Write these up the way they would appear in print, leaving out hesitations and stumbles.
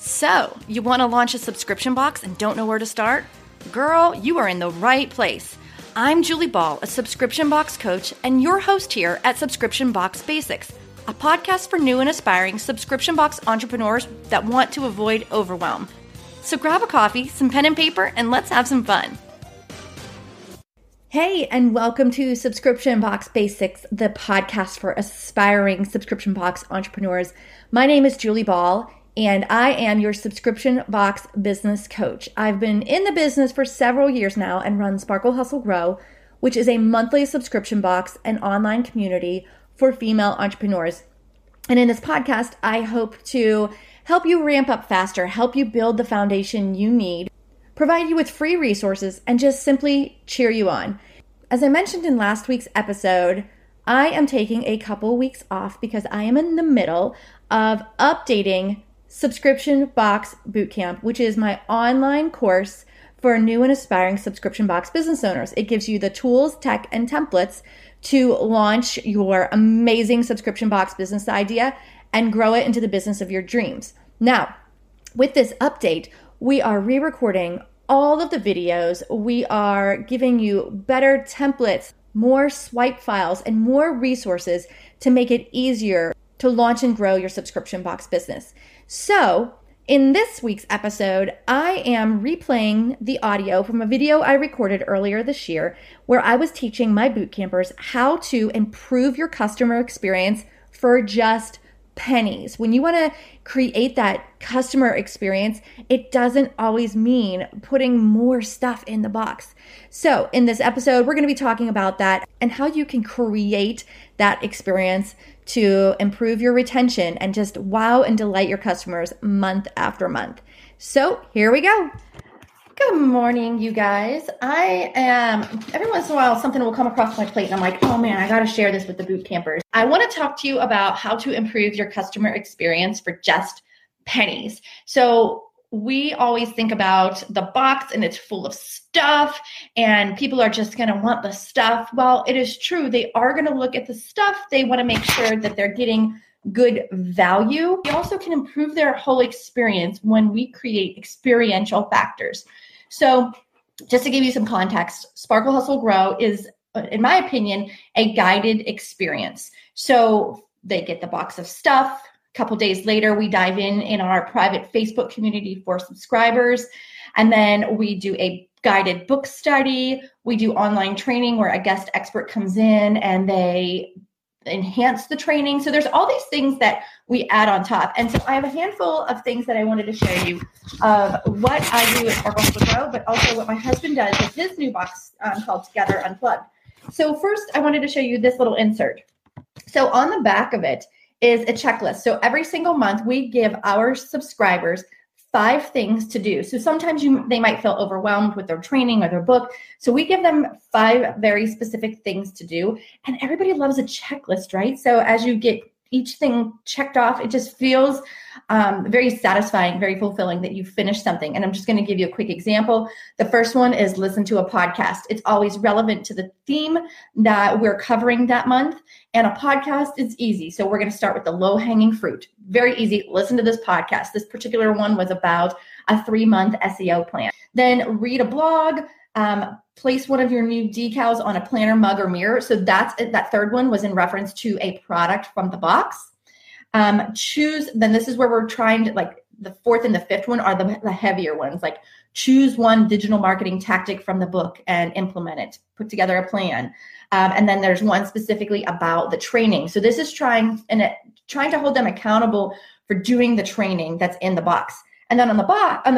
So, you want to launch a subscription box and don't know where to start? Girl, you are in the right place. I'm Julie Ball, a subscription box coach and your host here at Subscription Box Basics, a podcast for new and aspiring subscription box entrepreneurs that want to avoid overwhelm. So grab a coffee, some pen and paper, and let's have some fun. Hey, and welcome to Subscription Box Basics, the podcast for aspiring subscription box entrepreneurs. My name is Julie Ball, and I am your subscription box business coach. I've been in the business for several years now and run Sparkle Hustle Grow, which is a monthly subscription box and online community for female entrepreneurs. And in this podcast, I hope to help you ramp up faster, help you build the foundation you need, provide you with free resources, and just simply cheer you on. As I mentioned in last week's episode, I am taking a couple weeks off because I am in the middle of updating Subscription Box Bootcamp, which is my online course for new and aspiring subscription box business owners. It gives you the tools, tech, and templates to launch your amazing subscription box business idea and grow it into the business of your dreams. Now, with this update, we are re-recording all of the videos. We are giving you better templates, more swipe files, and more resources to make it easier to launch and grow your subscription box business. So, in this week's episode, I am replaying the audio from a video I recorded earlier this year where I was teaching my boot campers how to improve your customer experience for just pennies. When you want to create that customer experience, it doesn't always mean putting more stuff in the box. So in this episode, we're going to be talking about that and how you can create that experience to improve your retention and just wow and delight your customers month after month. So here we go. Good morning, you guys. Every once in a while, something will come across my plate and I'm like, oh man, I got to share this with the boot campers. I want to talk to you about how to improve your customer experience for just pennies. So we always think about the box and it's full of stuff and people are just going to want the stuff. Well, it is true. They are going to look at the stuff. They want to make sure that they're getting good value. We also can improve their whole experience when we create experiential factors. So just to give you some context, Sparkle Hustle Grow is, in my opinion, a guided experience. So they get the box of stuff. A couple days later, we dive in our private Facebook community for subscribers. And then we do a guided book study. We do online training where a guest expert comes in and they enhance the training. So there's all these things that we add on top. And so I have a handful of things that I wanted to share you of what I do at Sparkle Hustle Grow, but also what my husband does with his new box called Together Unplugged. So first, I wanted to show you this little insert. So on the back of it is a checklist. So every single month, we give our subscribers 5 things to do. So sometimes they might feel overwhelmed with their training or their book. So we give them 5 very specific things to do. And everybody loves a checklist, right? So as you get each thing checked off, it just feels very satisfying, very fulfilling that you finished something. And I'm just going to give you a quick example. The first one is listen to a podcast. It's always relevant to the theme that we're covering that month. And a podcast is easy. So we're going to start with the low-hanging fruit. Very easy. Listen to this podcast. This particular one was about a 3-month SEO plan. Then read a blog. Place one of your new decals on a planner, mug, or mirror. So that third one was in reference to a product from the box. Then this is where we're trying to, like, the fourth and the fifth one are the heavier ones, like choose one digital marketing tactic from the book and implement it, put together a plan. And then there's one specifically about the training. So this is trying to hold them accountable for doing the training that's in the box. And then on the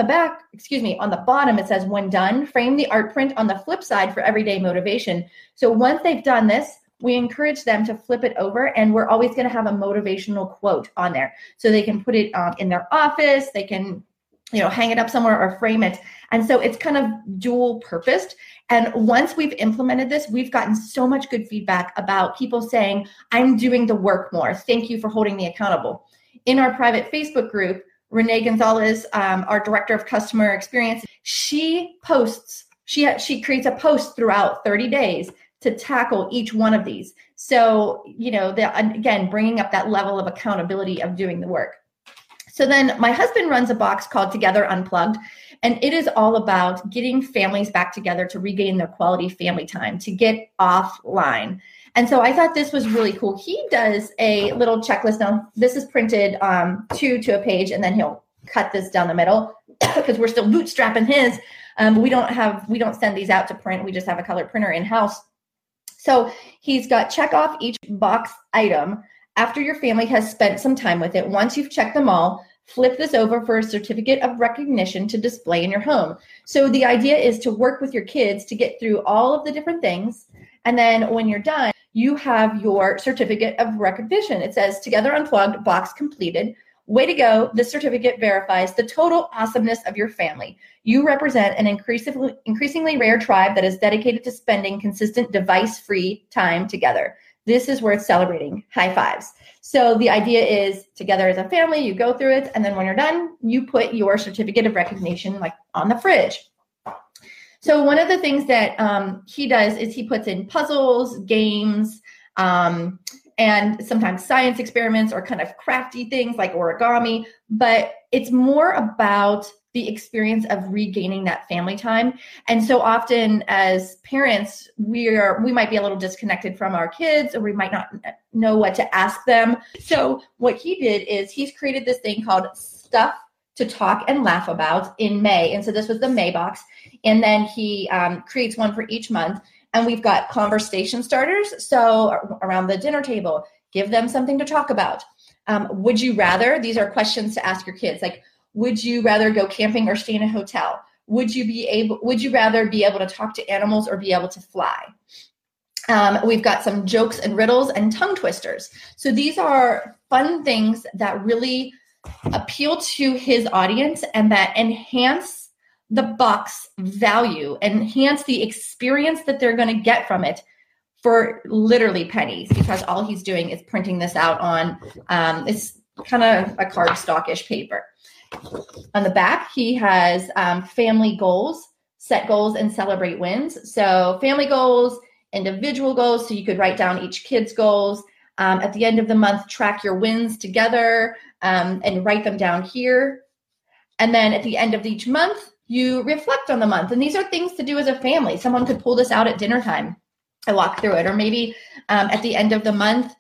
bottom, it says, when done, frame the art print on the flip side for everyday motivation. So once they've done this, we encourage them to flip it over, and we're always going to have a motivational quote on there. So they can put it in their office, they can hang it up somewhere or frame it. And so it's kind of dual purposed. And once we've implemented this, we've gotten so much good feedback about people saying, I'm doing the work more. Thank you for holding me accountable. In our private Facebook group, Renee Gonzalez, our director of customer experience, she creates a post throughout 30 days to tackle each one of these. So, again, bringing up that level of accountability of doing the work. So then my husband runs a box called Together Unplugged, and it is all about getting families back together to regain their quality family time, to get offline. And so I thought this was really cool. He does a little checklist. Now, this is printed two to a page, and then he'll cut this down the middle because we're still bootstrapping his. We don't send these out to print. We just have a color printer in-house. So he's got check off each box item after your family has spent some time with it. Once you've checked them all, flip this over for a certificate of recognition to display in your home. So the idea is to work with your kids to get through all of the different things. And then when you're done, you have your certificate of recognition. It says Together Unplugged, box completed. Way to go. This certificate verifies the total awesomeness of your family. You represent an increasingly rare tribe that is dedicated to spending consistent device-free time together. This is worth celebrating. High fives. So the idea is together as a family, you go through it, and then when you're done, you put your certificate of recognition like on the fridge. So one of the things that he does is he puts in puzzles, games, and sometimes science experiments or kind of crafty things like origami, but it's more about the experience of regaining that family time. And so often as parents, we might be a little disconnected from our kids, or we might not know what to ask them. So what he did is he's created this thing called Stuff to Talk and Laugh About in May. And so this was the May box. And then he creates one for each month. And we've got conversation starters. So around the dinner table, give them something to talk about. Would you rather? These are questions to ask your kids. Like, would you rather go camping or stay in a hotel? Would you rather be able to talk to animals or be able to fly? We've got some jokes and riddles and tongue twisters. So these are fun things that really appeal to his audience and that enhance the box value, enhance the experience that they're going to get from it for literally pennies, because all he's doing is printing this out on, it's kind of a cardstock-ish paper. On the back, he has family goals, set goals and celebrate wins. So family goals, individual goals, so you could write down each kid's goals. At the end of the month, track your wins together and write them down here. And then at the end of each month, you reflect on the month. And these are things to do as a family. Someone could pull this out at dinner time and walk through it. Or maybe at the end of the month,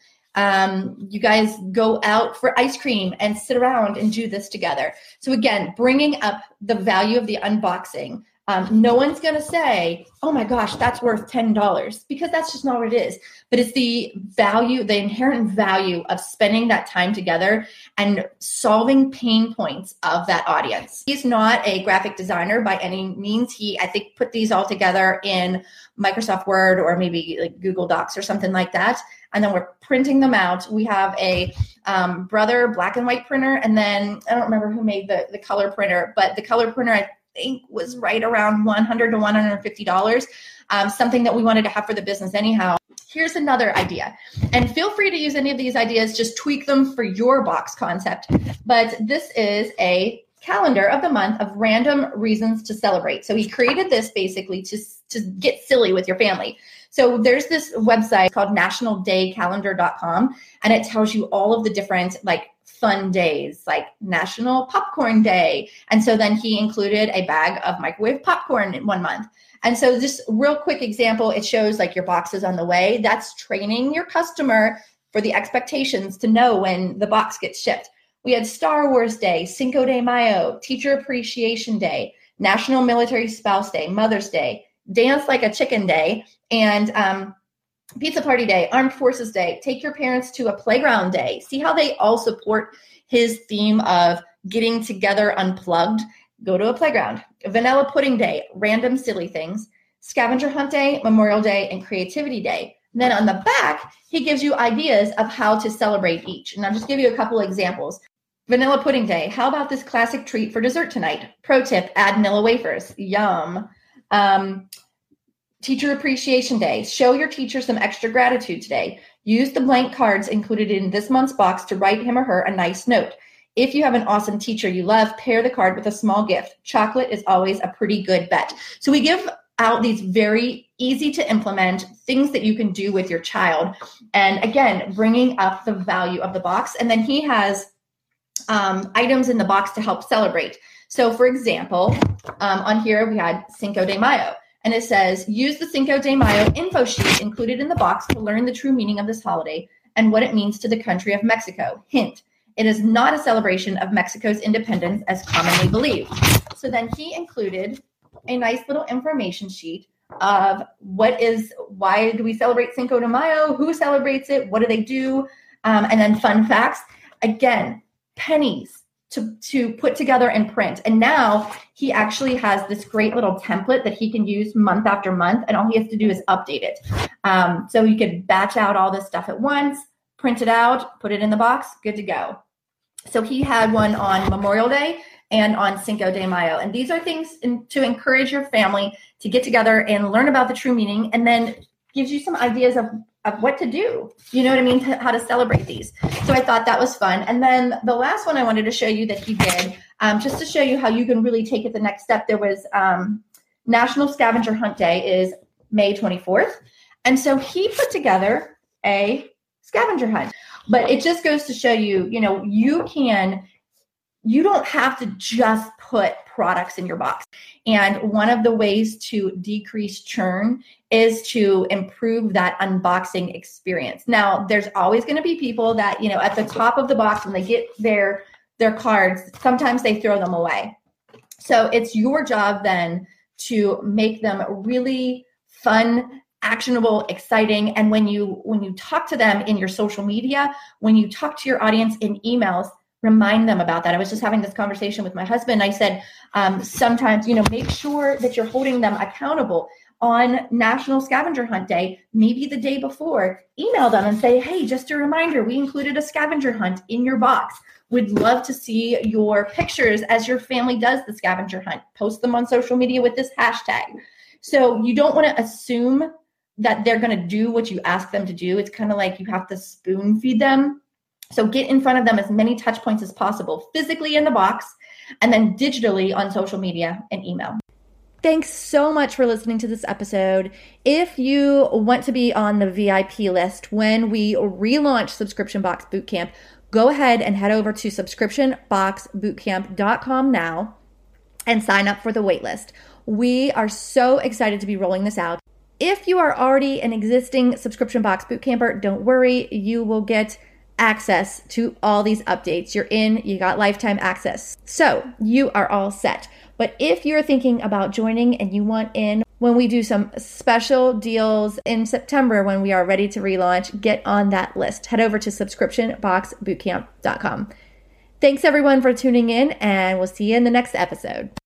you guys go out for ice cream and sit around and do this together. So again, bringing up the value of the unboxing. No one's going to say, oh my gosh, that's worth $10, because that's just not what it is. But it's the value, the inherent value of spending that time together and solving pain points of that audience. He's not a graphic designer by any means. He, I think, put these all together in Microsoft Word or maybe like Google Docs or something like that. And then we're printing them out. We have a Brother black and white printer. And then I don't remember who made the color printer, but the color printer, I think, was right around $100 to $150, something that we wanted to have for the business anyhow. Here's another idea. And feel free to use any of these ideas, just tweak them for your box concept. But this is a calendar of the month of random reasons to celebrate. So he created this basically to get silly with your family. So there's this website called nationaldaycalendar.com, and it tells you all of the different like fun days, like National Popcorn Day. And so then he included a bag of microwave popcorn in 1 month. And so this real quick example, it shows like your box is on the way. That's training your customer for the expectations to know when the box gets shipped. We had Star Wars Day, Cinco de Mayo, Teacher Appreciation Day, National Military Spouse Day, Mother's Day, Dance Like a Chicken Day, and Pizza Party Day, Armed Forces Day, Take Your Parents to a Playground Day. See how they all support his theme of getting together unplugged? Go to a playground. Vanilla Pudding Day, random silly things. Scavenger Hunt Day, Memorial Day, and Creativity Day. And then on the back, he gives you ideas of how to celebrate each. And I'll just give you a couple of examples. Vanilla Pudding Day. How about this classic treat for dessert tonight? Pro tip, add vanilla wafers. Yum. Teacher Appreciation Day. Show your teacher some extra gratitude today. Use the blank cards included in this month's box to write him or her a nice note. If you have an awesome teacher you love, pair the card with a small gift. Chocolate is always a pretty good bet. So we give out these very easy to implement things that you can do with your child. And again, bringing up the value of the box. And then he has items in the box to help celebrate. So for example, on here we had Cinco de Mayo, and it says, use the Cinco de Mayo info sheet included in the box to learn the true meaning of this holiday and what it means to the country of Mexico. Hint, it is not a celebration of Mexico's independence as commonly believed. So then he included a nice little information sheet of why do we celebrate Cinco de Mayo, who celebrates it, what do they do, and then fun facts. Again, pennies to put together and print. And now he actually has this great little template that he can use month after month, and all he has to do is update it. So you could batch out all this stuff at once, print it out, put it in the box, good to go. So he had one on Memorial Day and on Cinco de Mayo. And these are things to encourage your family to get together and learn about the true meaning, and then gives you some ideas of what to do, you know what I mean, how to celebrate these. So I thought that was fun. And then the last one I wanted to show you that he did, just to show you how you can really take it the next step, there was National Scavenger Hunt Day is May 24th. And so he put together a scavenger hunt. But it just goes to show you, you don't have to just put products in your box. And one of the ways to decrease churn is to improve that unboxing experience. Now, there's always going to be people that, at the top of the box, when they get their cards, sometimes they throw them away. So it's your job then to make them really fun, actionable, exciting. And when you talk to them in your social media, when you talk to your audience in emails, remind them about that. I was just having this conversation with my husband. I said, sometimes, make sure that you're holding them accountable. On National Scavenger Hunt Day, maybe the day before, email them and say, hey, just a reminder, we included a scavenger hunt in your box. We'd love to see your pictures as your family does the scavenger hunt. Post them on social media with this hashtag. So you don't want to assume that they're going to do what you ask them to do. It's kind of like you have to spoon feed them. So get in front of them as many touch points as possible, physically in the box, and then digitally on social media and email. Thanks so much for listening to this episode. If you want to be on the VIP list when we relaunch Subscription Box Bootcamp, go ahead and head over to subscriptionboxbootcamp.com now and sign up for the waitlist. We are so excited to be rolling this out. If you are already an existing Subscription Box Bootcamper, don't worry, you will get access to all these updates. You got lifetime access. So you are all set. But if you're thinking about joining and you want in when we do some special deals in September when we are ready to relaunch, get on that list. Head over to subscriptionboxbootcamp.com. Thanks everyone for tuning in, and we'll see you in the next episode.